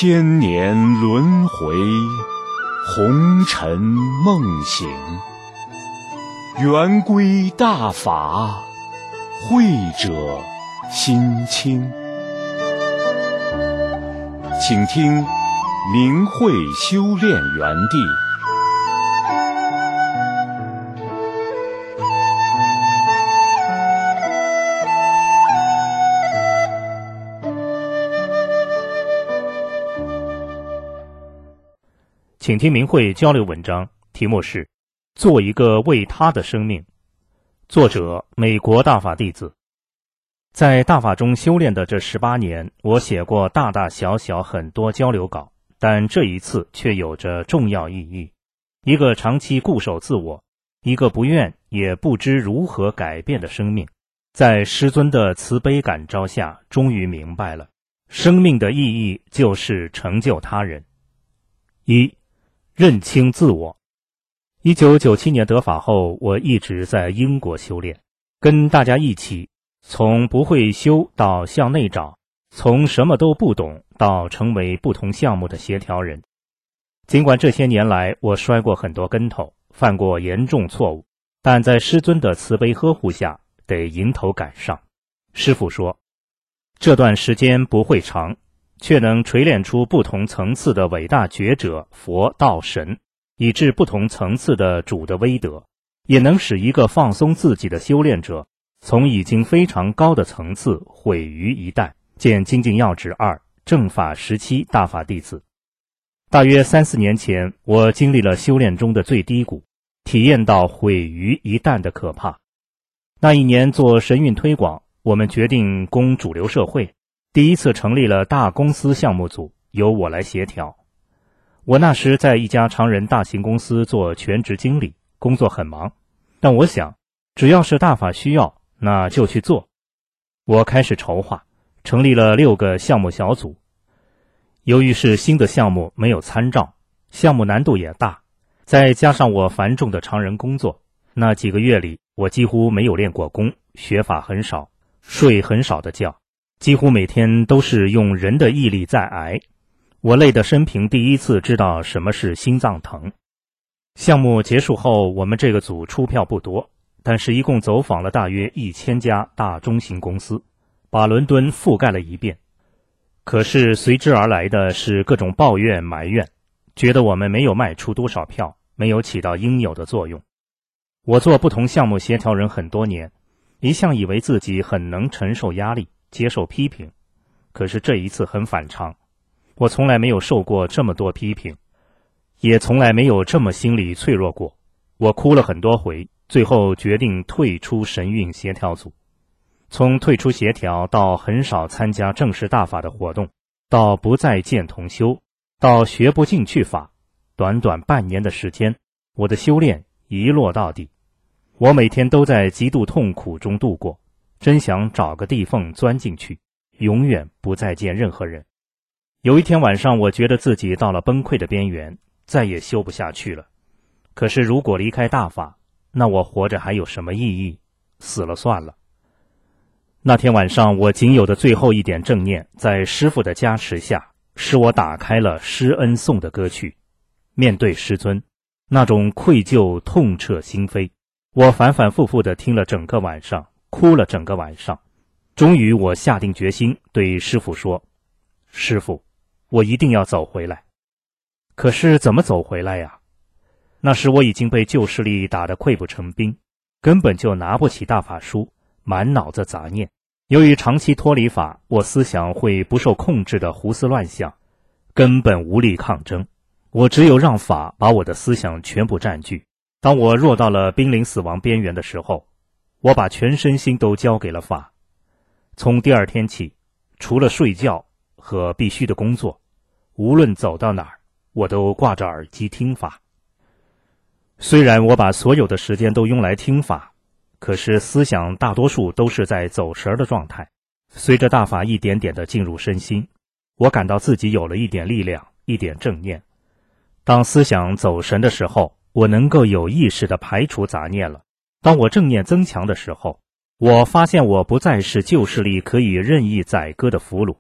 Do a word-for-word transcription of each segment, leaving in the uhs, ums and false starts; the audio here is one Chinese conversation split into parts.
千年轮回，红尘梦醒，圆规大法，慧者心清。请听明慧修炼园地。 请听明慧交流文章，题目是做一个为他的生命。作者美国大法弟子。在大法中修炼的这十八年，我写过大大小小很多交流稿，但这一次却有着重要意义。一个长期固守自我，一个不愿也不知如何改变的生命，在师尊的慈悲感召下，终于明白了，生命的意义就是成就他人。一、认清自我。一九九七年得法后，我一直在英国修炼，跟大家一起从不会修到向内找，从什么都不懂到成为不同项目的协调人。尽管这些年来我摔过很多跟头，犯过严重错误，但在师尊的慈悲呵护下，得迎头赶上。师父说，这段时间不会长，却能锤炼出不同层次的伟大觉者、佛、道、神，以致不同层次的主的威德，也能使一个放松自己的修炼者从已经非常高的层次毁于一旦。见精进要旨二，正法时期大法弟子。大约三四年前，我经历了修炼中的最低谷，体验到毁于一旦的可怕。那一年做神韵推广，我们决定攻主流社会，第一次成立了大公司项目组，由我来协调。我那时在一家常人大型公司做全职经理，工作很忙，但我想只要是大法需要，那就去做。我开始筹划，成立了六个项目小组。由于是新的项目，没有参照，项目难度也大，再加上我繁重的常人工作，那几个月里我几乎没有练过功，学法很少，睡很少的觉，几乎每天都是用人的毅力在挨。我累得生平第一次知道什么是心脏疼。项目结束后，我们这个组出票不多，但是一共走访了大约一千家大中型公司，把伦敦覆盖了一遍。可是随之而来的是各种抱怨埋怨，觉得我们没有卖出多少票，没有起到应有的作用。我做不同项目协调人很多年，一向以为自己很能承受压力，接受批评。可是这一次很反常，我从来没有受过这么多批评，也从来没有这么心理脆弱过。我哭了很多回，最后决定退出神韵协调组。从退出协调到很少参加正式大法的活动，到不再见同修，到学不进去法，短短半年的时间，我的修炼一落到底。我每天都在极度痛苦中度过，真想找个地缝钻进去，永远不再见任何人。有一天晚上，我觉得自己到了崩溃的边缘，再也修不下去了。可是如果离开大法，那我活着还有什么意义？死了算了。那天晚上，我仅有的最后一点正念，在师父的加持下，使我打开了施恩颂的歌曲。面对师尊，那种愧疚痛彻心扉，我反反复复地听了整个晚上，哭了整个晚上。终于我下定决心对师父说，师父，我一定要走回来。可是怎么走回来呀？那时我已经被旧势力打得溃不成兵，根本就拿不起大法书，满脑子杂念。由于长期脱离法，我思想会不受控制的胡思乱想，根本无力抗争。我只有让法把我的思想全部占据。当我弱到了濒临死亡边缘的时候，我把全身心都交给了法。从第二天起，除了睡觉和必须的工作，无论走到哪儿，我都挂着耳机听法。虽然我把所有的时间都用来听法，可是思想大多数都是在走神的状态。随着大法一点点地进入身心，我感到自己有了一点力量，一点正念。当思想走神的时候，我能够有意识地排除杂念了。当我正念增强的时候，我发现我不再是旧势力可以任意宰割的俘虏，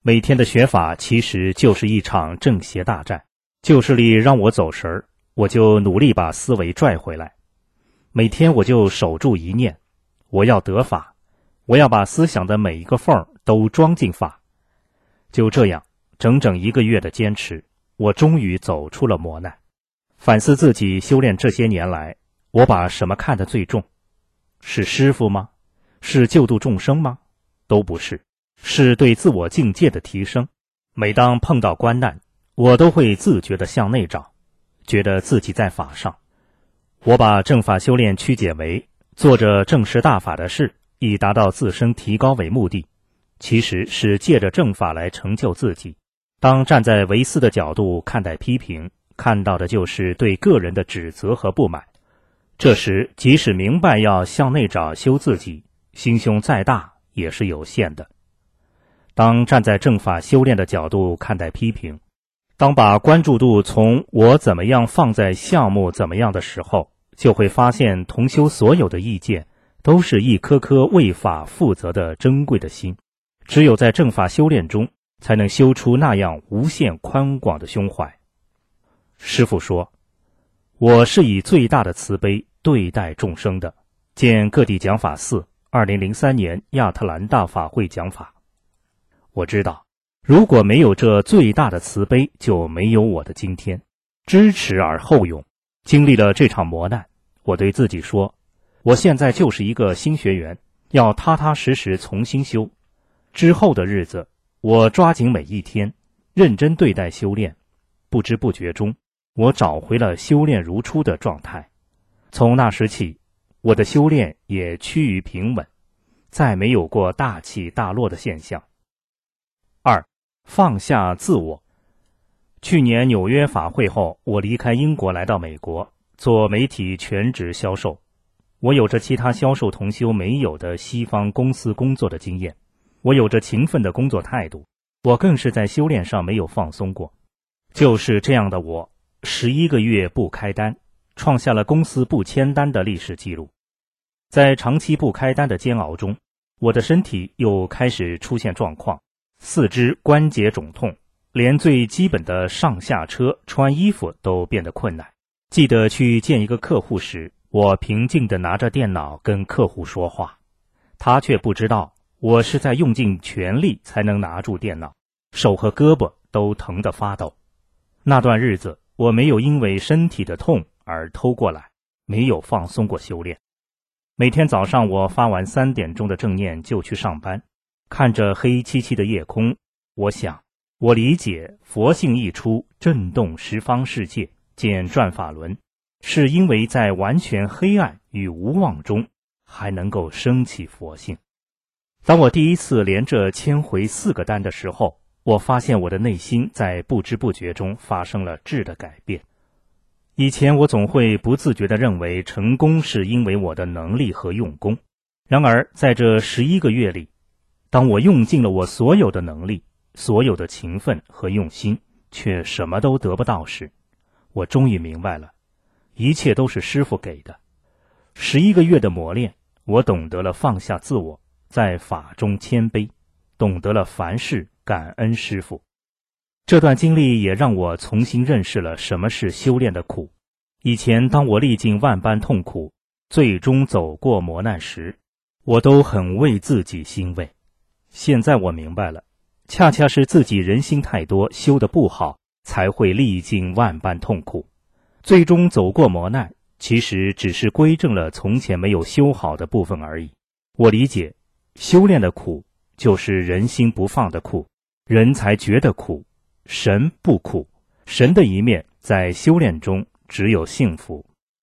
每天的学法其实就是一场正邪大战，旧势力让我走神儿，我就努力把思维拽回来。每天我就守住一念，我要得法，我要把思想的每一个缝都装进法。就这样，整整一个月的坚持，我终于走出了磨难。反思自己修炼这些年来，我把什么看得最重？是师父吗？是救度众生吗？都不是，是对自我境界的提升。每当碰到关难，我都会自觉地向内找，觉得自己在法上。我把正法修炼曲解为做着正实大法的事，以达到自身提高为目的，其实是借着正法来成就自己。当站在唯思的角度看待批评，看到的就是对个人的指责和不满。这时即使明白要向内找修自己，心胸再大也是有限的。当站在正法修炼的角度看待批评，当把关注度从我怎么样放在项目怎么样的时候，就会发现同修所有的意见都是一颗颗为法负责的珍贵的心。只有在正法修炼中，才能修出那样无限宽广的胸怀。师父说，我是以最大的慈悲对待众生的。见各地讲法寺二零零三年亚特兰大法会讲法。我知道，如果没有这最大的慈悲，就没有我的今天。知耻而后勇，经历了这场磨难，我对自己说，我现在就是一个新学员，要踏踏实实重新修。之后的日子，我抓紧每一天，认真对待修炼。不知不觉中，我找回了修炼如初的状态。从那时起，我的修炼也趋于平稳，再没有过大起大落的现象。二，放下自我。去年纽约法会后，我离开英国来到美国，做媒体全职销售。我有着其他销售同修没有的西方公司工作的经验，我有着勤奋的工作态度，我更是在修炼上没有放松过。就是这样的我，十一个月不开单，创下了公司不签单的历史记录。在长期不开单的煎熬中，我的身体又开始出现状况，四肢关节肿痛，连最基本的上下车穿衣服都变得困难。记得去见一个客户时，我平静地拿着电脑跟客户说话，他却不知道我是在用尽全力才能拿住电脑，手和胳膊都疼得发抖。那段日子，我没有因为身体的痛而偷过来，没有放松过修炼。每天早上我发完三点钟的正念就去上班，看着黑漆漆的夜空，我想，我理解佛性一出，震动十方世界，见转法轮，是因为在完全黑暗与无望中，还能够升起佛性。当我第一次连着签回四个单的时候，我发现我的内心在不知不觉中发生了质的改变。以前我总会不自觉地认为成功是因为我的能力和用功，然而在这十一个月里，当我用尽了我所有的能力，所有的勤奋和用心，却什么都得不到时，我终于明白了，一切都是师父给的。十一个月的磨练，我懂得了放下自我，在法中谦卑，懂得了凡事感恩师父。这段经历也让我重新认识了什么是修炼的苦。以前当我历尽万般痛苦，最终走过磨难时，我都很为自己欣慰。现在我明白了，恰恰是自己人心太多，修得不好，才会历尽万般痛苦。最终走过磨难，其实只是归正了从前没有修好的部分而已。我理解，修炼的苦就是人心不放的苦，人才觉得苦，神不苦，神的一面在修炼中只有幸福。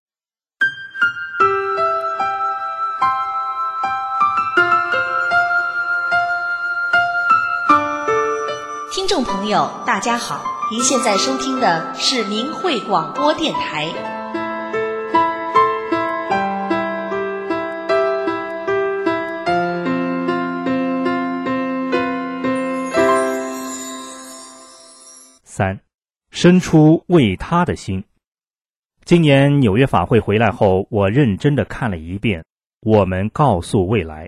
听众朋友大家好，您现在收听的是明慧广播电台。 三，生出为他的心。今年纽约法会回来后，我认真地看了一遍《我们告诉未来》，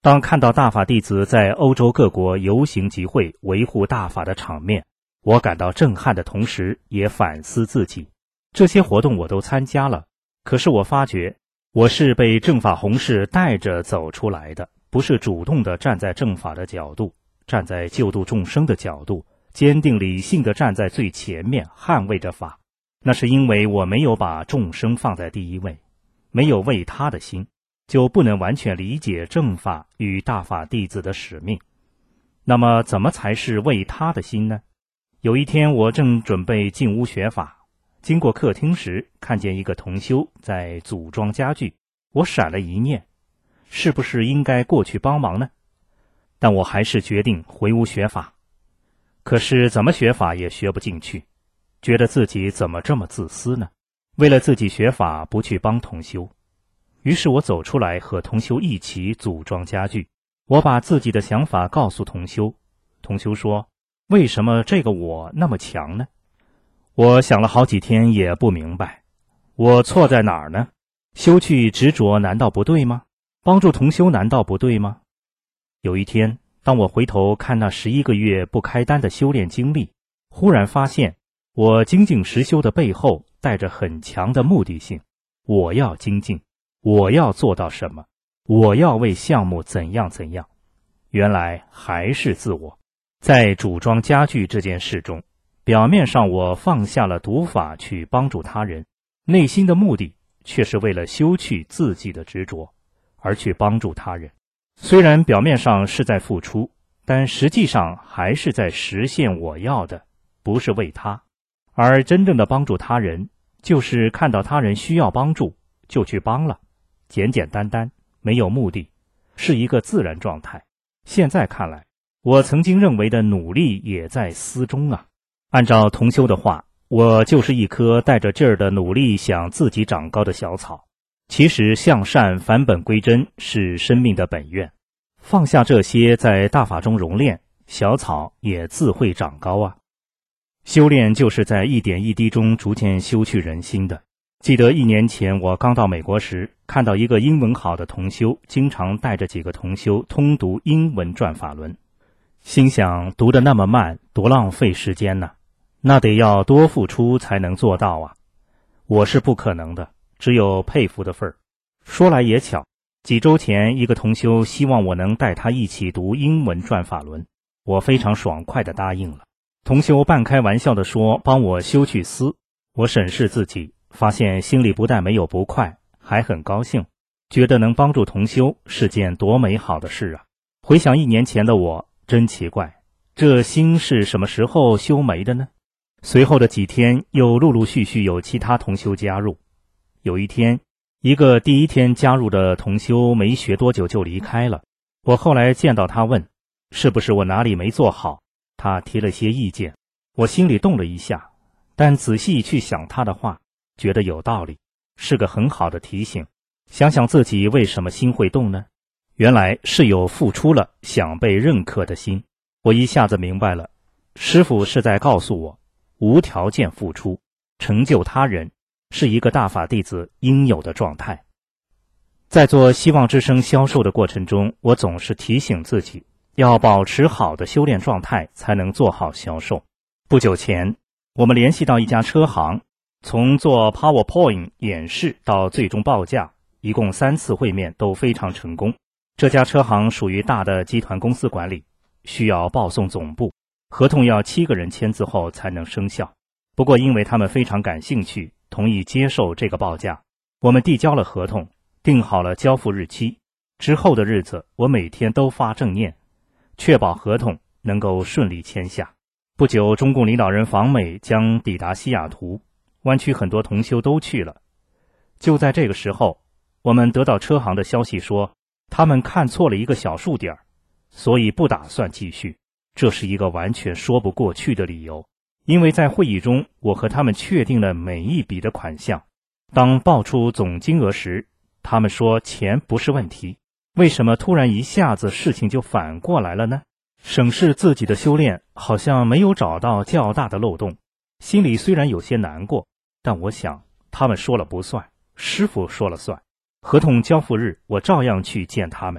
当看到大法弟子在欧洲各国游行集会维护大法的场面，我感到震撼的同时也反思自己。这些活动我都参加了，可是我发觉我是被正法弘誓带着走出来的，不是主动地站在正法的角度，站在救度众生的角度，坚定理性地站在最前面捍卫着法。那是因为我没有把众生放在第一位，没有为他的心，就不能完全理解正法与大法弟子的使命。那么怎么才是为他的心呢？有一天我正准备进屋学法，经过客厅时看见一个同修在组装家具，我闪了一念，是不是应该过去帮忙呢？但我还是决定回屋学法。可是怎么学法也学不进去，觉得自己怎么这么自私呢？为了自己学法不去帮同修。于是我走出来和同修一起组装家具，我把自己的想法告诉同修。同修说，为什么这个我那么强呢？我想了好几天也不明白，我错在哪儿呢？修去执着难道不对吗？帮助同修难道不对吗？有一天，当我回头看那十一个月不开单的修炼经历，忽然发现我精进实修的背后带着很强的目的性。我要精进，我要做到什么？我要为项目怎样怎样？原来还是自我。在组装家具这件事中，表面上我放下了读法去帮助他人，内心的目的却是为了修去自己的执着，而去帮助他人。虽然表面上是在付出，但实际上还是在实现我要的，不是为他。而真正的帮助他人，就是看到他人需要帮助，就去帮了，简简单单，没有目的，是一个自然状态。现在看来，我曾经认为的努力也在思中啊。按照同修的话，我就是一颗带着劲儿的努力想自己长高的小草。其实向善返本归真是生命的本愿，放下这些在大法中熔炼，小草也自会长高啊。修炼就是在一点一滴中逐渐修去人心的。记得一年前我刚到美国时，看到一个英文好的同修经常带着几个同修通读英文转法轮，心想读得那么慢，多浪费时间呢，那得要多付出才能做到啊。我是不可能的，只有佩服的份儿。说来也巧，几周前一个同修希望我能带他一起读英文转法轮，我非常爽快地答应了。同修半开玩笑地说帮我修去思，我审视自己，发现心里不但没有不快，还很高兴，觉得能帮助同修是件多美好的事啊。回想一年前的我，真奇怪，这心是什么时候修没的呢？随后的几天又陆陆续续有其他同修加入。有一天，一个第一天加入的同修没学多久就离开了。我后来见到他问，是不是我哪里没做好？他提了些意见，我心里动了一下，但仔细去想他的话，觉得有道理，是个很好的提醒。想想自己为什么心会动呢？原来是有付出了想被认可的心。我一下子明白了，师父是在告诉我，无条件付出，成就他人，是一个大法弟子应有的状态。在做希望之声销售的过程中，我总是提醒自己，要保持好的修炼状态，才能做好销售。不久前，我们联系到一家车行，从做 PowerPoint 演示到最终报价，一共三次会面都非常成功。这家车行属于大的集团公司管理，需要报送总部，合同要七个人签字后才能生效。不过因为他们非常感兴趣，同意接受这个报价，我们递交了合同，定好了交付日期。之后的日子，我每天都发正念，确保合同能够顺利签下。不久，中共领导人访美将抵达西雅图，湾区很多同修都去了。就在这个时候，我们得到车行的消息说，他们看错了一个小数点，所以不打算继续。这是一个完全说不过去的理由，因为在会议中，我和他们确定了每一笔的款项。当报出总金额时，他们说钱不是问题，为什么突然一下子事情就反过来了呢？审视自己的修炼，好像没有找到较大的漏洞，心里虽然有些难过，但我想他们说了不算，师父说了算。合同交付日，我照样去见他们。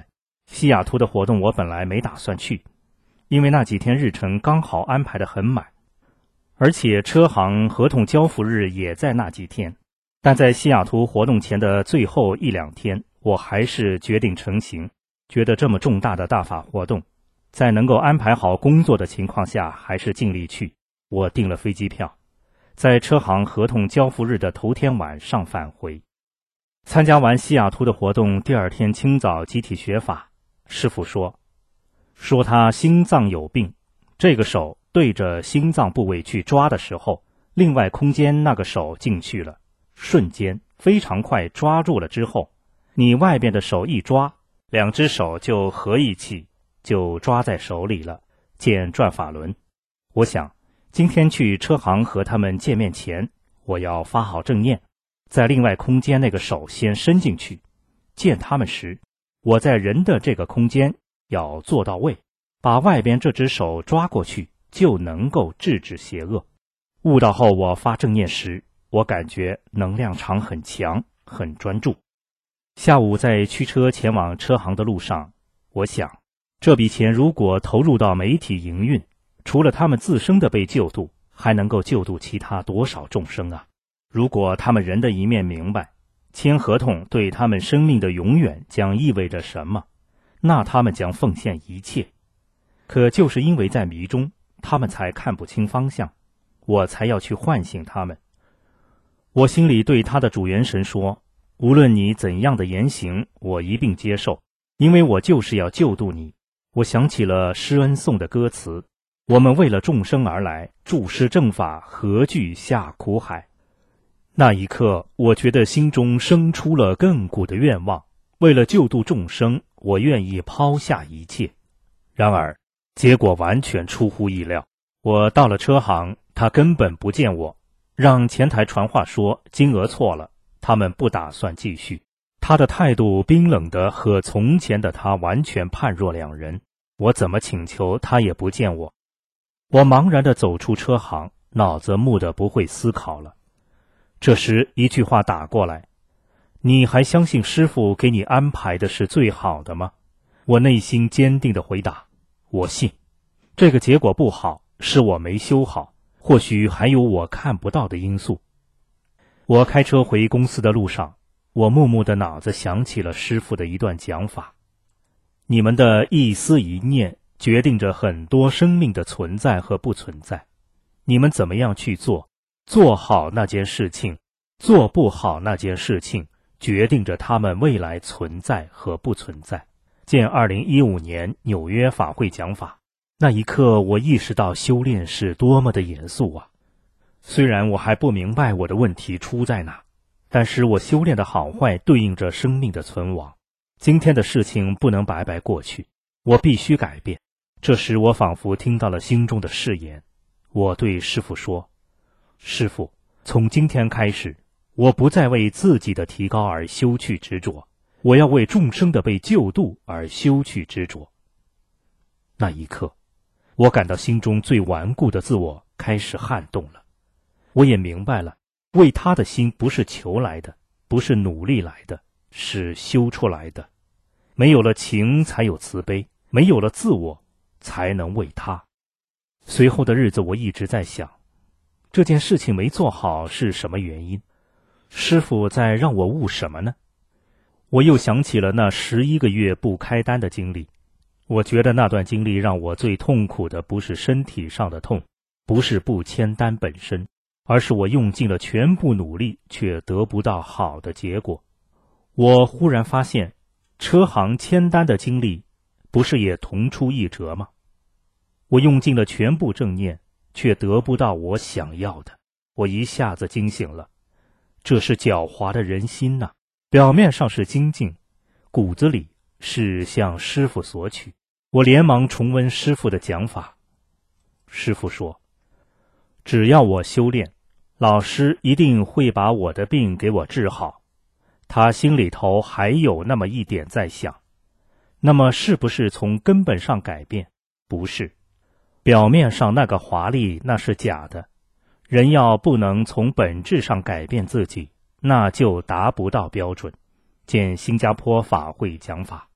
西雅图的活动我本来没打算去，因为那几天日程刚好安排得很满，而且车行合同交付日也在那几天。但在西雅图活动前的最后一两天，我还是决定成行，觉得这么重大的大法活动，在能够安排好工作的情况下，还是尽力去。我订了飞机票，在车行合同交付日的头天晚上返回。参加完西雅图的活动，第二天清早集体学法，师父说说他心脏有病，这个手对着心脏部位去抓的时候，另外空间那个手进去了，瞬间非常快抓住了之后，你外边的手一抓，两只手就合一起，就抓在手里了，见转法轮。我想今天去车行和他们见面前，我要发好正念，在另外空间那个手先伸进去，见他们时，我在人的这个空间要做到位，把外边这只手抓过去，就能够制止邪恶。悟到后，我发正念时，我感觉能量场很强，很专注。下午在驱车前往车行的路上，我想这笔钱如果投入到媒体营运，除了他们自身的被救度，还能够救度其他多少众生啊。如果他们人的一面明白签合同对他们生命的永远将意味着什么，那他们将奉献一切。可就是因为在迷中，他们才看不清方向，我才要去唤醒他们。我心里对他的主元神说，无论你怎样的言行，我一并接受，因为我就是要救度你。我想起了施恩颂的歌词，我们为了众生而来，注释正法，何惧下苦海。那一刻，我觉得心中生出了亘古的愿望，为了救度众生，我愿意抛下一切。然而结果完全出乎意料，我到了车行，他根本不见我，让前台传话说金额错了，他们不打算继续。他的态度冰冷的和从前的他完全判若两人，我怎么请求他也不见我。我茫然地走出车行，脑子木得不会思考了。这时一句话打过来，你还相信师父给你安排的是最好的吗？我内心坚定地回答，我信。这个结果不好，是我没修好，或许还有我看不到的因素。我开车回公司的路上，我木木的脑子想起了师父的一段讲法，你们的一思一念决定着很多生命的存在和不存在，你们怎么样去做，做好那件事情，做不好那件事情，决定着他们未来存在和不存在。见二零一五年纽约法会讲法。那一刻我意识到修炼是多么的严肃啊！虽然我还不明白我的问题出在哪，但是我修炼的好坏对应着生命的存亡。今天的事情不能白白过去，我必须改变。这时我仿佛听到了心中的誓言，我对师父说，师父，从今天开始，我不再为自己的提高而修去执着，我要为众生的被救度而修去执着。那一刻，我感到心中最顽固的自我开始撼动了。我也明白了，为他的心不是求来的，不是努力来的，是修出来的。没有了情才有慈悲，没有了自我才能为他。随后的日子我一直在想，这件事情没做好是什么原因？师父在让我悟什么呢？我又想起了那十一个月不开单的经历。我觉得那段经历让我最痛苦的不是身体上的痛，不是不签单本身，而是我用尽了全部努力却得不到好的结果。我忽然发现，车行签单的经历不是也同出一辙吗？我用尽了全部正念，却得不到我想要的。我一下子惊醒了，这是狡猾的人心呐、啊！表面上是精进，骨子里是向师父索取。我连忙重温师父的讲法。师父说，只要我修炼，老师一定会把我的病给我治好。他心里头还有那么一点在想，那么是不是从根本上改变？不是，表面上那个华丽那是假的。人要不能从本质上改变自己，那就达不到标准。见新加坡法会讲法。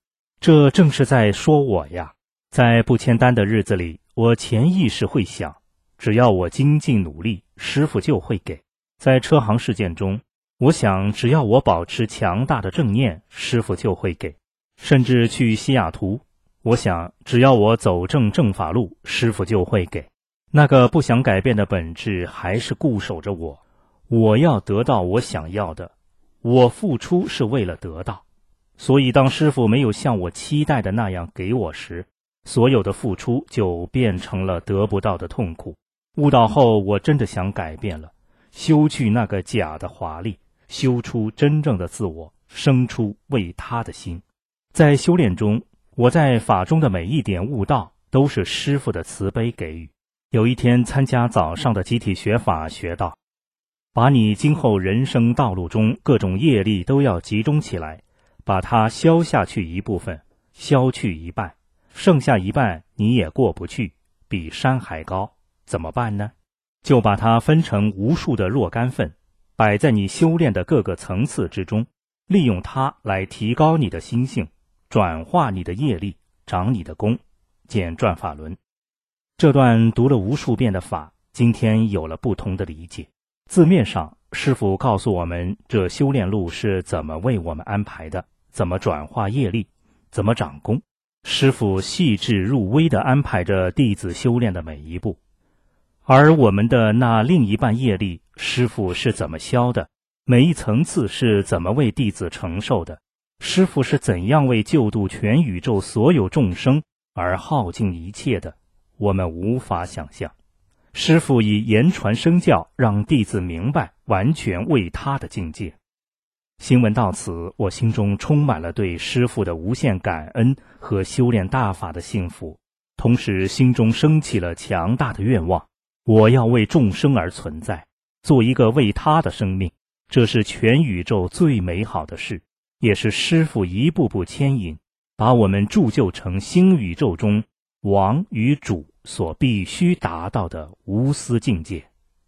这正是在说我呀。在不签单的日子里，我潜意识会想，只要我精进努力，师父就会给。在车行事件中，我想只要我保持强大的正念，师父就会给。甚至去西雅图，我想只要我走正正法路，师父就会给。那个不想改变的本质还是固守着我，我要得到我想要的，我付出是为了得到。所以当师父没有像我期待的那样给我时，所有的付出就变成了得不到的痛苦。悟道后，我真的想改变了，修去那个假的华丽，修出真正的自我，生出为他的心。在修炼中，我在法中的每一点悟道都是师父的慈悲给予。有一天参加早上的集体学法，学到把你今后人生道路中各种业力都要集中起来，把它消下去一部分，消去一半，剩下一半你也过不去，比山还高，怎么办呢？就把它分成无数的若干份，摆在你修炼的各个层次之中，利用它来提高你的心性，转化你的业力，长你的功，简转法轮。这段读了无数遍的法，今天有了不同的理解。字面上，师父告诉我们这修炼路是怎么为我们安排的，怎么转化业力，怎么长功。师父细致入微地安排着弟子修炼的每一步。而我们的那另一半业力，师父是怎么消的？每一层次是怎么为弟子承受的？师父是怎样为救度全宇宙所有众生而耗尽一切的？我们无法想象。师父以言传身教，让弟子明白完全为他的境界。行文到此，我心中充满了对师父的无限感恩和修炼大法的幸福，同时心中升起了强大的愿望，我要为众生而存在，做一个为他的生命。这是全宇宙最美好的事，也是师父一步步牵引，把我们铸就成新宇宙中王与主所必须达到的无私境界。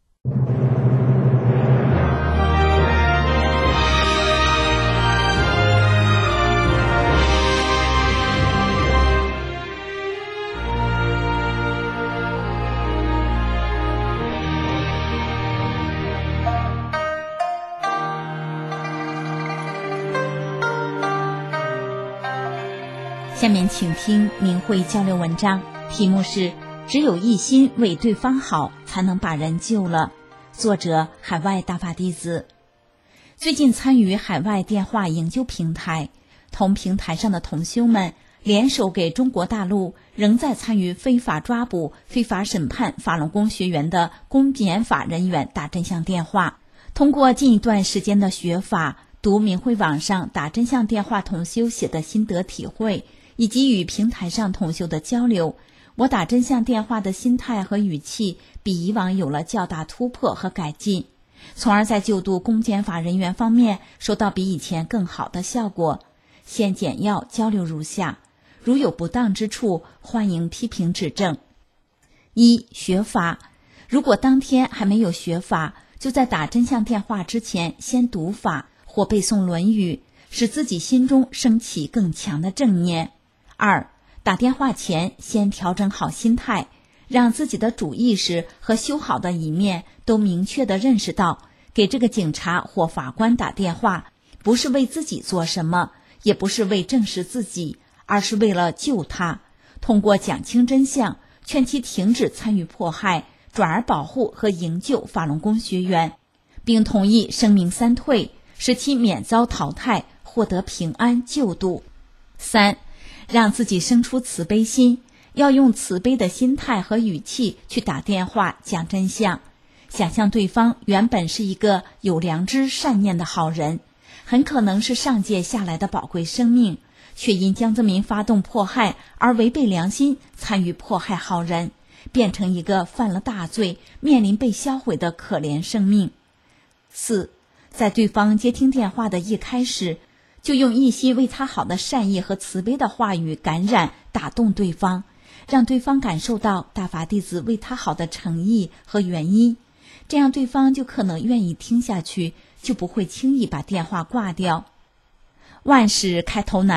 下面请听明慧交流文章，题目是只有一心为对方好，才能把人救了。作者海外大法弟子。最近参与海外电话营救平台，同平台上的同修们联手给中国大陆仍在参与非法抓捕、非法审判法轮功学员的公检法人员打真相电话。通过近一段时间的学法，读明慧网上打真相电话同修写的心得体会，以及与平台上同修的交流，我打真相电话的心态和语气比以往有了较大突破和改进，从而在救度公检法人员方面收到比以前更好的效果。现简要交流如下，如有不当之处，欢迎批评指正。一、学法。如果当天还没有学法，就在打真相电话之前先读法或背诵《论语》，使自己心中升起更强的正念。二、打电话前先调整好心态，让自己的主意识和修好的一面都明确地认识到，给这个警察或法官打电话，不是为自己做什么，也不是为证实自己，而是为了救他，通过讲清真相，劝其停止参与迫害，转而保护和营救法轮功学员，并同意声明三退，使其免遭淘汰，获得平安救度。三、让自己生出慈悲心，要用慈悲的心态和语气去打电话讲真相。想象对方原本是一个有良知善念的好人，很可能是上界下来的宝贵生命，却因江泽民发动迫害而违背良心，参与迫害好人，变成一个犯了大罪，面临被销毁的可怜生命。四、在对方接听电话的一开始，就用一心为他好的善意和慈悲的话语感染打动对方，让对方感受到大法弟子为他好的诚意和原因，这样对方就可能愿意听下去，就不会轻易把电话挂掉。万事开头难，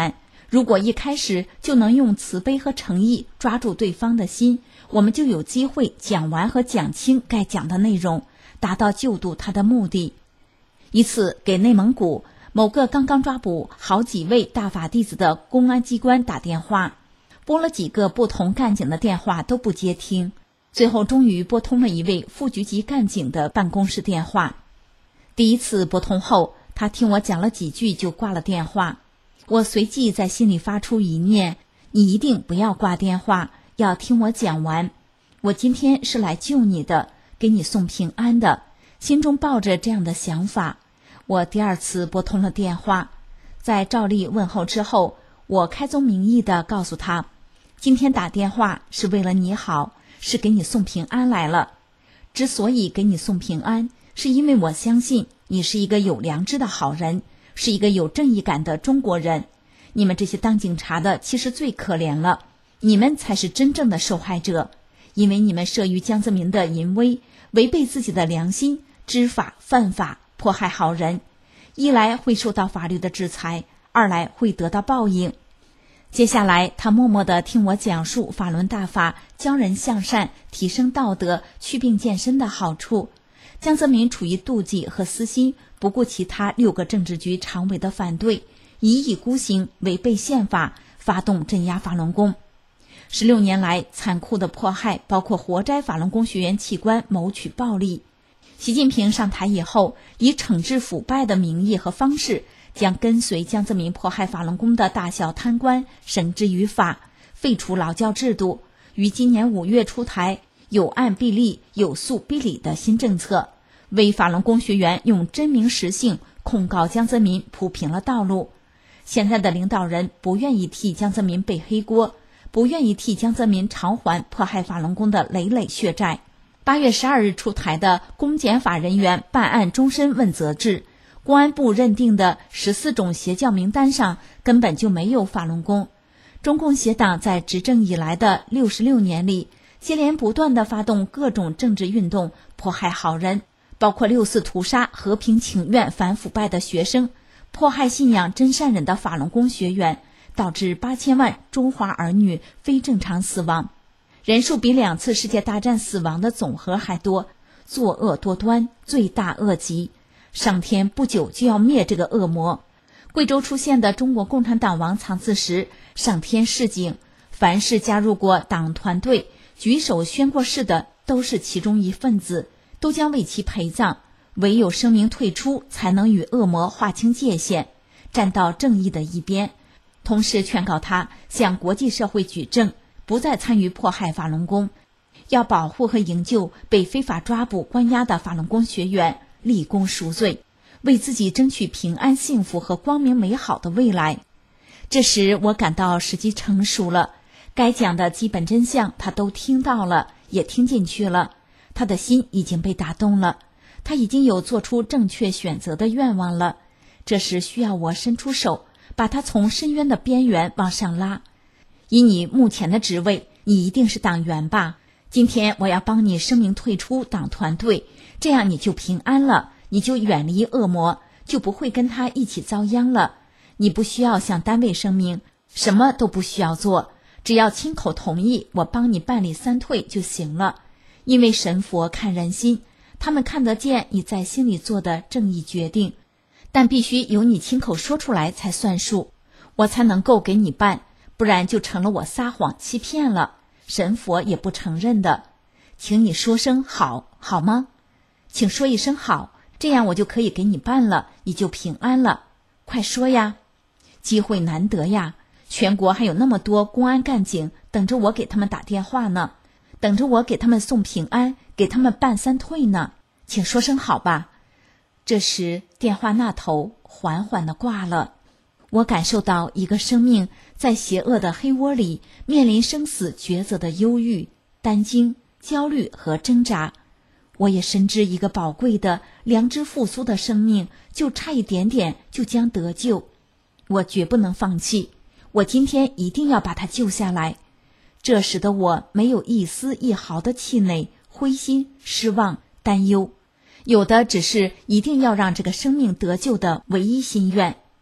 如果一开始就能用慈悲和诚意抓住对方的心，我们就有机会讲完和讲清该讲的内容，达到救度他的目的。一次给内蒙古某个刚刚抓捕好几位大法弟子的公安机关打电话，拨了几个不同干警的电话都不接听，最后终于拨通了一位副局级干警的办公室电话。第一次拨通后，他听我讲了几句就挂了电话。我随即在心里发出一念，你一定不要挂电话，要听我讲完。我今天是来救你的，给你送平安的，心中抱着这样的想法。我第二次拨通了电话，在照例问候之后，我开宗明义地告诉他，今天打电话是为了你好，是给你送平安来了。之所以给你送平安，是因为我相信你是一个有良知的好人，是一个有正义感的中国人。你们这些当警察的其实最可怜了，你们才是真正的受害者，因为你们慑于江泽民的淫威，违背自己的良心，知法犯法，迫害好人，一来会受到法律的制裁，二来会得到报应。接下来他默默地听我讲述法轮大法教人向善，提升道德，祛病健身的好处。江泽民处于妒忌和私心，不顾其他六个政治局常委的反对，一意孤行，违背宪法，发动镇压法轮功。十六年来残酷的迫害，包括活摘法轮功学员器官，谋取暴利。习近平上台以后，以惩治腐败的名义和方式，将跟随江泽民迫害法轮功的大小贪官绳之于法，废除劳教制度，于今年五月出台有案必立，有诉必理的新政策，为法轮功学员用真名实姓控告江泽民铺平了道路。现在的领导人不愿意替江泽民背黑锅，不愿意替江泽民偿还迫害法轮功的累累血债。八月十二日出台的公检法人员办案终身问责制，公安部认定的十四种邪教名单上根本就没有法轮功。中共协党在执政以来的六十六年里，接连不断地发动各种政治运动，迫害好人，包括六四屠杀和平请愿反腐败的学生，迫害信仰真善忍的法轮功学员，导致八千万中华儿女非正常死亡，人数比两次世界大战死亡的总和还多，作恶多端，罪大恶极。上天不久就要灭这个恶魔。贵州出现的中国共产党王藏字时，上天示警，凡是加入过党团队、举手宣过誓的，都是其中一份子，都将为其陪葬。唯有声明退出，才能与恶魔划清界限，站到正义的一边。同时劝告他向国际社会举证，不再参与迫害法轮功，要保护和营救被非法抓捕关押的法轮功学员，立功赎罪，为自己争取平安幸福和光明美好的未来。这时我感到时机成熟了，该讲的基本真相他都听到了，也听进去了，他的心已经被打动了，他已经有做出正确选择的愿望了。这时需要我伸出手，把他从深渊的边缘往上拉。以你目前的职位，你一定是党员吧？今天我要帮你声明退出党团队，这样你就平安了，你就远离恶魔，就不会跟他一起遭殃了。你不需要向单位声明，什么都不需要做，只要亲口同意我帮你办理三退就行了。因为神佛看人心，他们看得见你在心里做的正义决定，但必须由你亲口说出来才算数，我才能够给你办，不然就成了我撒谎欺骗了，神佛也不承认的。请你说声好，好吗？请说一声好，这样我就可以给你办了，你就平安了。快说呀，机会难得呀，全国还有那么多公安干警等着我给他们打电话呢，等着我给他们送平安，给他们办三退呢，请说声好吧。这时电话那头缓缓地挂了。我感受到一个生命在邪恶的黑窝里面临生死抉择的忧郁、担惊、焦虑和挣扎。我也深知一个宝贵的良知复苏的生命就差一点点就将得救，我绝不能放弃，我今天一定要把它救下来。这使得我没有一丝一毫的气馁、灰心、失望、担忧，有的只是一定要让这个生命得救的唯一心愿。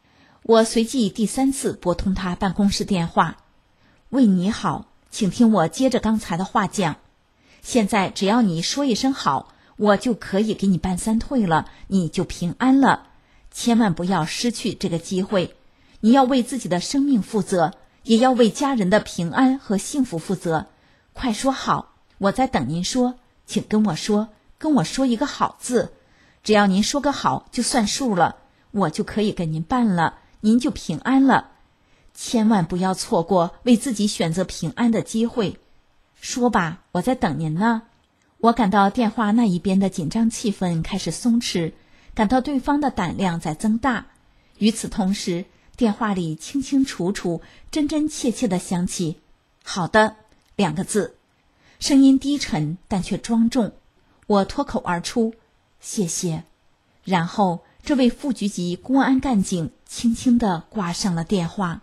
我随即第三次拨通他办公室电话。喂，你好，请听我接着刚才的话讲。现在只要你说一声好，我就可以给你办三退了，你就平安了。千万不要失去这个机会，你要为自己的生命负责，也要为家人的平安和幸福负责。快说好，我在等您说，请跟我说，跟我说一个好字。只要您说个好就算数了，我就可以跟您办了，您就平安了。千万不要错过为自己选择平安的机会。说吧，我在等您呢。我感到电话那一边的紧张气氛开始松弛，感到对方的胆量在增大。与此同时，电话里清清楚楚、真真切切地响起好的两个字，声音低沉但却庄重。我脱口而出，谢谢。然后这位副局级公安干警轻轻地挂上了电话。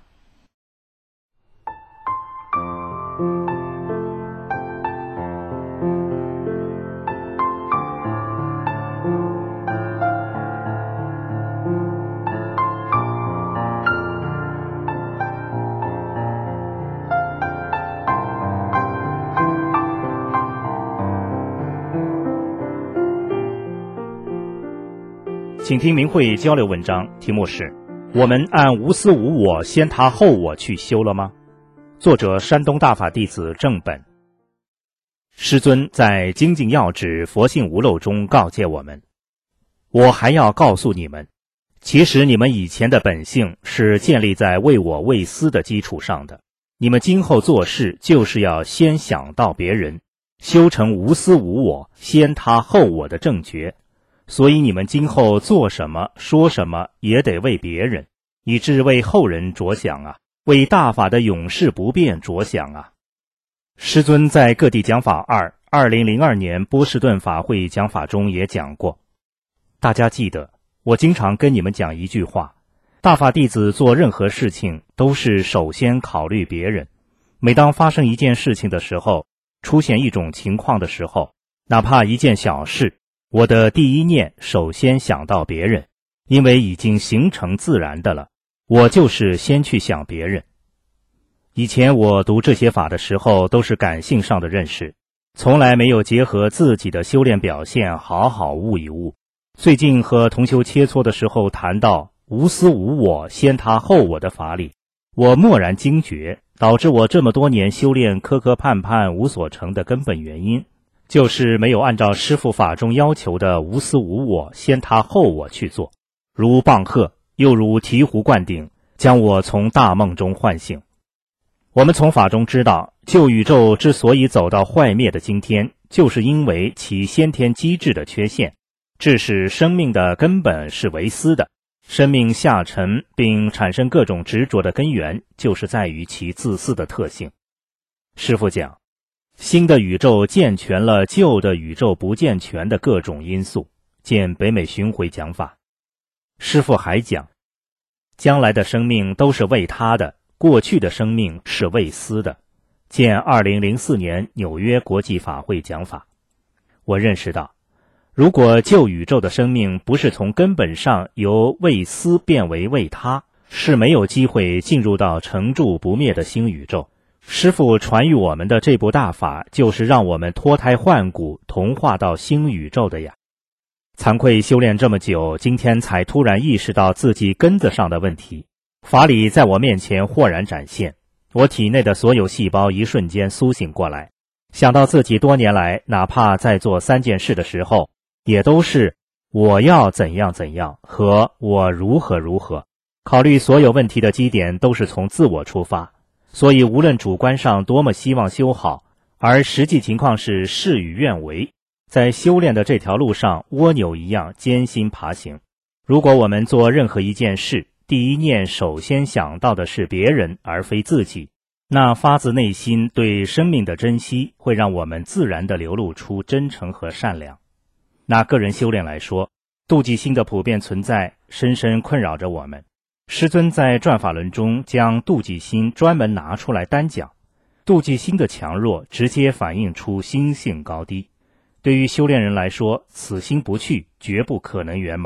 请听明慧交流文章，题目是我们按无私无我先他后我去修了吗？作者山东大法弟子正本。师尊在《精进要旨佛性无漏》中告诫我们，我还要告诉你们，其实你们以前的本性是建立在为我为私的基础上的，你们今后做事就是要先想到别人，修成无私无我先他后我的正觉。所以你们今后做什么说什么也得为别人，以致为后人着想啊，为大法的永世不变着想啊。师尊在各地讲法二二零零二年波士顿法会讲法中也讲过，大家记得我经常跟你们讲一句话，大法弟子做任何事情都是首先考虑别人。每当发生一件事情的时候，出现一种情况的时候，哪怕一件小事，我的第一念首先想到别人，因为已经形成自然的了，我就是先去想别人。以前我读这些法的时候都是感性上的认识，从来没有结合自己的修炼表现好好悟一悟。最近和同修切磋的时候谈到无私无我先他后我的法理，我蓦然惊觉，导致我这么多年修炼磕磕绊绊无所成的根本原因，就是没有按照师父法中要求的无私无我先他后我去做，如棒喝又如醍醐灌顶，将我从大梦中唤醒。我们从法中知道，旧宇宙之所以走到坏灭的今天，就是因为其先天机制的缺陷，致使生命的根本是为私的，生命下沉并产生各种执着的根源，就是在于其自私的特性。师父讲，新的宇宙健全了旧的宇宙不健全的各种因素，见北美巡回讲法。师父还讲，将来的生命都是为他的，过去的生命是为私的，见二零零四年纽约国际法会讲法。我认识到，如果旧宇宙的生命不是从根本上由为私变为为他，是没有机会进入到成住不灭的新宇宙。师父传于我们的这部大法，就是让我们脱胎换骨，同化到新宇宙的呀。惭愧修炼这么久，今天才突然意识到自己根子上的问题。法理在我面前豁然展现，我体内的所有细胞一瞬间苏醒过来，想到自己多年来哪怕在做三件事的时候，也都是我要怎样怎样和我如何如何，考虑所有问题的基点都是从自我出发，所以无论主观上多么希望修好，而实际情况是事与愿违，在修炼的这条路上蜗牛一样艰辛爬行。如果我们做任何一件事，第一念首先想到的是别人而非自己，那发自内心对生命的珍惜会让我们自然地流露出真诚和善良。拿个人修炼来说，妒忌心的普遍存在深深困扰着我们。师尊在转法轮中将妒忌心专门拿出来单讲，妒忌心的强弱直接反映出心性高低。对于修炼人来说，此心不去绝不可能圆满。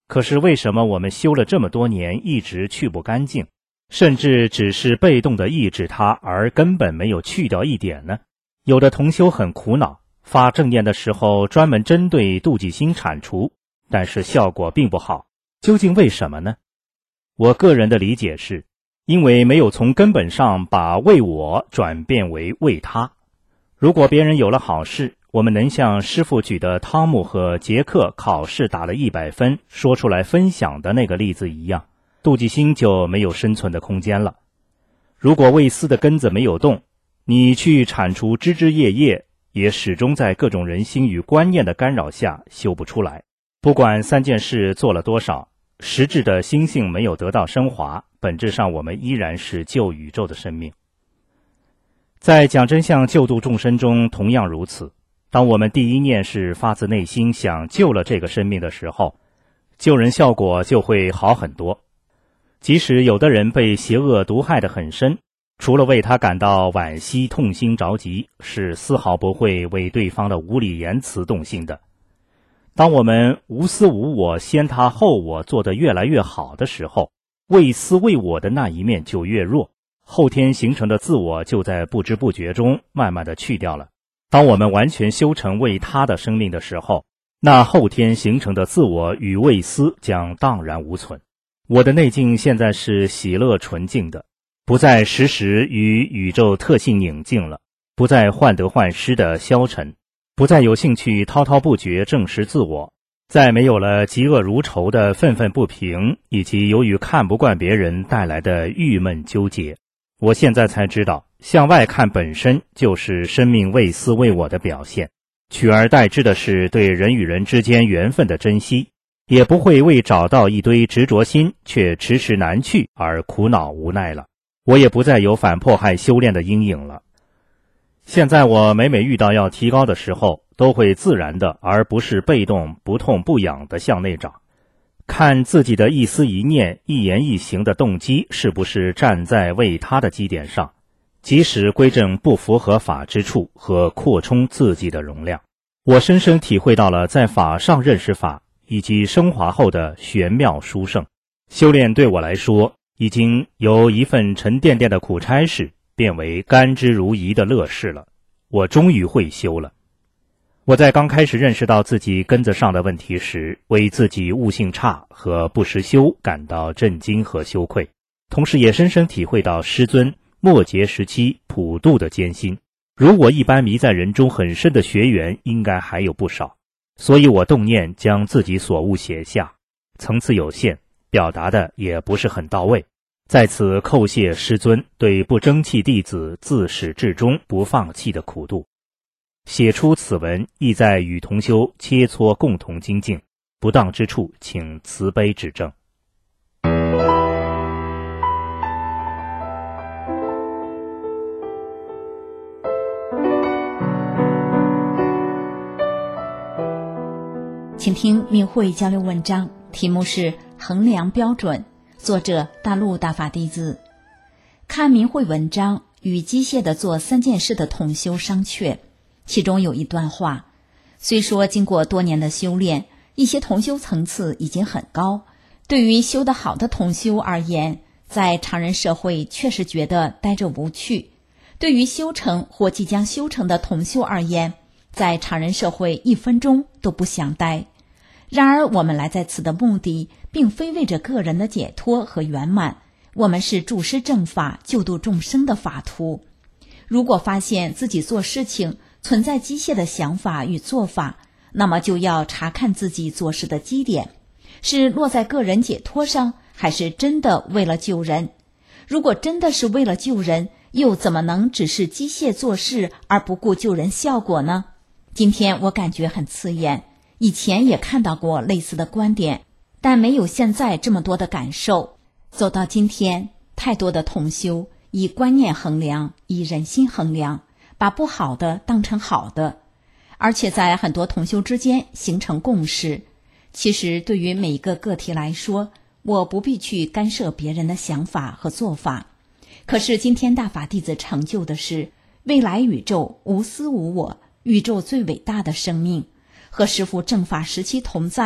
可是为什么我们修了这么多年一直去不干净，甚至只是被动地抑制它，而根本没有去掉一点呢？有的同修很苦恼，发正念的时候专门针对妒忌心铲除，但是效果并不好，究竟为什么呢？我个人的理解是，因为没有从根本上把为我转变为为他。如果别人有了好事，我们能像师父举的汤姆和杰克考试打了一百分说出来分享的那个例子一样，妒忌心就没有生存的空间了。如果为私的根子没有动，你去铲除枝枝叶叶，也始终在各种人心与观念的干扰下修不出来。不管三件事做了多少，实质的心性没有得到升华，本质上我们依然是救宇宙的生命。在讲真相救度众生中同样如此，当我们第一念是发自内心想救了这个生命的时候，救人效果就会好很多。即使有的人被邪恶毒害得很深，除了为他感到惋惜、痛心、着急，是丝毫不会为对方的无理言辞动心的。当我们无私无我、先他后我做得越来越好的时候，为私为我的那一面就越弱，后天形成的自我就在不知不觉中慢慢的去掉了。当我们完全修成为他的生命的时候，那后天形成的自我与为私将荡然无存。我的内境现在是喜乐纯净的，不再时时与宇宙特性拧进了，不再患得患失的消沉，不再有兴趣滔滔不绝证实自我，再没有了嫉恶如仇的愤愤不平，以及由于看不惯别人带来的郁闷纠结。我现在才知道，向外看本身就是生命为私为我的表现，取而代之的是对人与人之间缘分的珍惜，也不会为找到一堆执着心却迟迟难去而苦恼无奈了。我也不再有反迫害修炼的阴影了。现在我每每遇到要提高的时候，都会自然的而不是被动不痛不痒的向内找，看自己的一思一念一言一行的动机是不是站在为他的基点上，及时归正不符合法之处和扩充自己的容量。我深深体会到了在法上认识法以及升华后的玄妙殊胜。修炼对我来说，已经由一份沉甸甸的苦差事变为甘之如饴的乐事了。我终于会修了。我在刚开始认识到自己根子上的问题时，为自己悟性差和不实修感到震惊和羞愧，同时也深深体会到师尊末劫时期普度的艰辛。如我一般迷在人中很深的学员应该还有不少，所以我动念将自己所悟写下，层次有限，表达的也不是很到位，在此叩谢师尊对不争气弟子自始至终不放弃的苦度。写出此文意在与同修切磋共同精进，不当之处请慈悲指正。 请听明慧交流文章，题目是衡量标准，作者大陆大法弟子。看明慧文章，与机械的做三件事的同修商榷。其中有一段话，虽说经过多年的修炼，一些同修层次已经很高，对于修得好的同修而言，在常人社会确实觉得待着无趣；对于修成或即将修成的同修而言，在常人社会一分钟都不想待。然而我们来在此的目的并非为着个人的解脱和圆满，我们是注师正法救度众生的法图。如果发现自己做事情存在机械的想法与做法，那么就要查看自己做事的基点，是落在个人解脱上，还是真的为了救人？如果真的是为了救人，又怎么能只是机械做事而不顾救人效果呢？今天我感觉很刺眼，以前也看到过类似的观点，但没有现在这么多的感受。走到今天，太多的同修以观念衡量，以人心衡量，把不好的当成好的，而且在很多同修之间形成共识。其实对于每一个个体来说，我不必去干涉别人的想法和做法。可是今天大法弟子成就的是未来宇宙无私无我，宇宙最伟大的生命，和师父正法时期同在，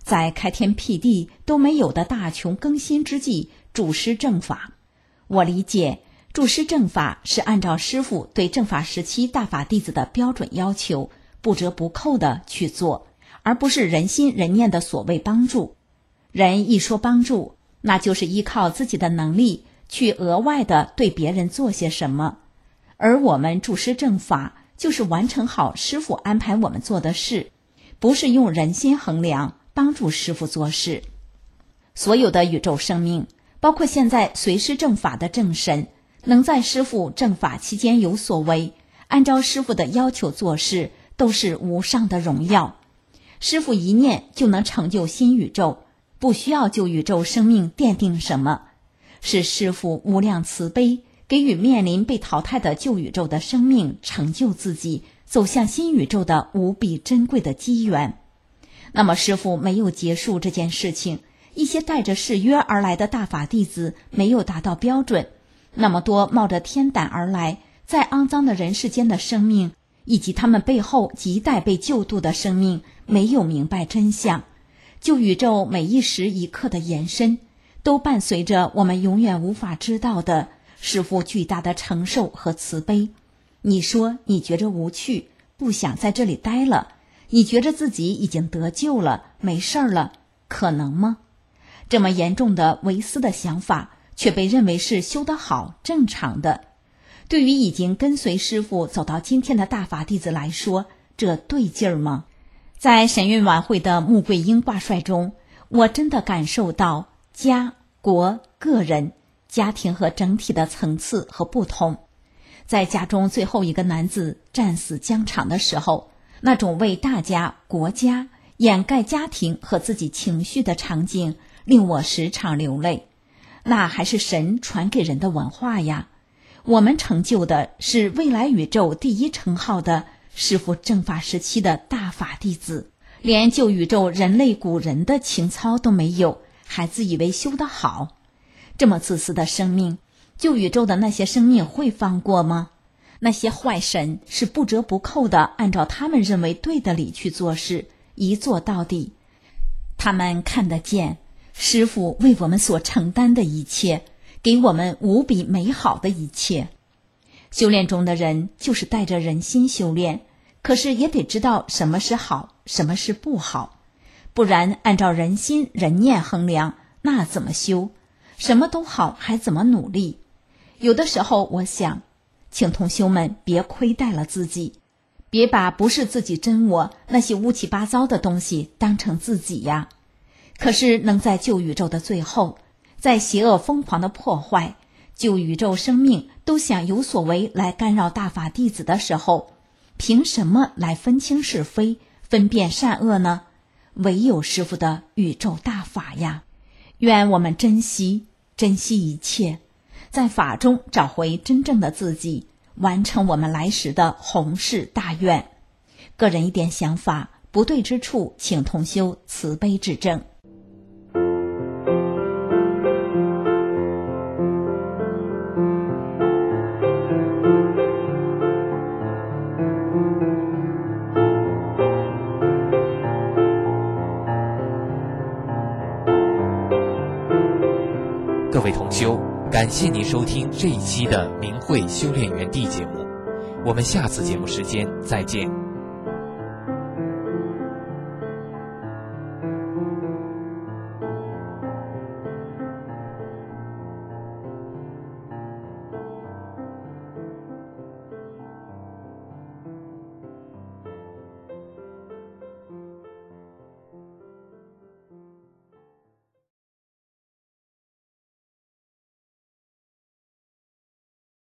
在开天辟地都没有的大穷更新之际，注师正法。我理解，注师正法是按照师父对正法时期大法弟子的标准要求，不折不扣地去做，而不是人心人念的所谓帮助。人一说帮助，那就是依靠自己的能力去额外的对别人做些什么，而我们注师正法就是完成好师父安排我们做的事，不是用人心衡量，帮助师父做事。所有的宇宙生命，包括现在随师正法的正神，能在师父正法期间有所为，按照师父的要求做事，都是无上的荣耀。师父一念就能成就新宇宙，不需要就宇宙生命奠定什么，是师父无量慈悲，给予面临被淘汰的旧宇宙的生命成就自己，走向新宇宙的无比珍贵的机缘。那么师父没有结束这件事情，一些带着誓约而来的大法弟子没有达到标准，那么多冒着天胆而来，在肮脏的人世间的生命，以及他们背后亟待被救度的生命，没有明白真相。旧宇宙每一时一刻的延伸，都伴随着我们永远无法知道的师父巨大的承受和慈悲。你说你觉着无趣，不想在这里待了，你觉着自己已经得救了，没事儿了，可能吗？这么严重的唯私的想法，却被认为是修得好正常的。对于已经跟随师父走到今天的大法弟子来说，这对劲儿吗？在神韵晚会的穆桂英挂帅中，我真的感受到家、国、个人、家庭和整体的层次和不同。在家中最后一个男子战死疆场的时候，那种为大家、国家掩盖家庭和自己情绪的场景，令我时常流泪。那还是神传给人的文化呀。我们成就的是未来宇宙第一称号的师父正法时期的大法弟子，连旧宇宙人类古人的情操都没有，还自以为修得好。这么自私的生命，旧宇宙的那些生命会放过吗？那些坏神是不折不扣的按照他们认为对的理去做事，一做到底。他们看得见师父为我们所承担的一切，给我们无比美好的一切。修炼中的人就是带着人心修炼，可是也得知道什么是好，什么是不好，不然按照人心人念衡量，那怎么修？什么都好，还怎么努力？有的时候我想，请同修们别亏待了自己，别把不是自己真我那些乌七八糟的东西当成自己呀。可是能在旧宇宙的最后，在邪恶疯狂的破坏，旧宇宙生命都想有所为来干扰大法弟子的时候，凭什么来分清是非，分辨善恶呢？唯有师父的宇宙大法呀。愿我们珍惜珍惜一切，在法中找回真正的自己，完成我们来时的宏誓大愿。个人一点想法不对之处，请同修慈悲指正。 各位同修，感谢您收听这一期的明慧修炼园地节目，我们下次节目时间再见。